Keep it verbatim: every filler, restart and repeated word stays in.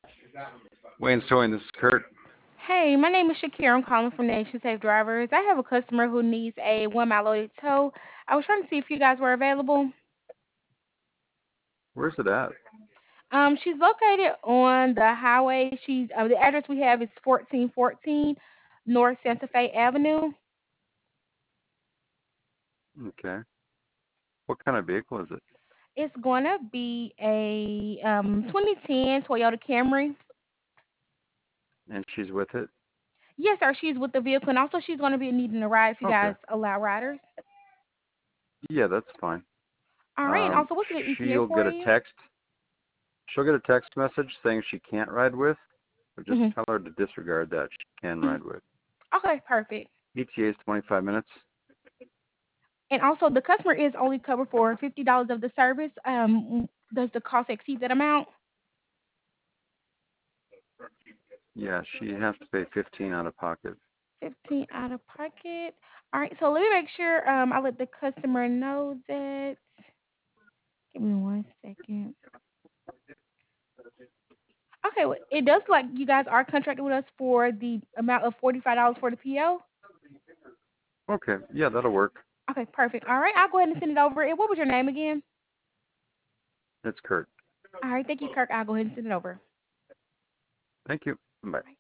Wayne's Towing, this is Kurt. Hey, my name is Shakira. I'm calling from Nation Safe Drivers. I have a customer who needs a one mile loaded tow. I was trying to see if you guys were available. Where's it at? Um, she's located on the highway. She's uh, the address we have is fourteen fourteen North Santa Fe Avenue. Okay. What kind of vehicle is it? It's gonna be a um twenty ten Toyota Camry. And she's with it? Yes, sir. She's with the vehicle, and also she's gonna be needing a ride if you Okay. guys allow riders. Yeah, that's fine. All right. And Um, also, what's a good E T A she'll for get a you? text. She'll get a text message saying she can't ride with, but just Mhm. tell her to disregard that she can Mhm. ride with. Okay, perfect. E T A is twenty-five minutes. And also, the customer is only covered for fifty dollars of the service. Um, does the cost exceed that amount? Yeah, she has to pay fifteen out of pocket. Fifteen out of pocket. All right. So let me make sure. Um, I let the customer know that. Give me one second. Okay. Well, it does look like you guys are contracted with us for the amount of forty-five dollars for the P O. Okay. Yeah, that'll work. Okay. Perfect. All right. I'll go ahead and send it over. And what was your name again? It's Kurt. All right. Thank you, Kirk. I'll go ahead and send it over. Thank you. Bye.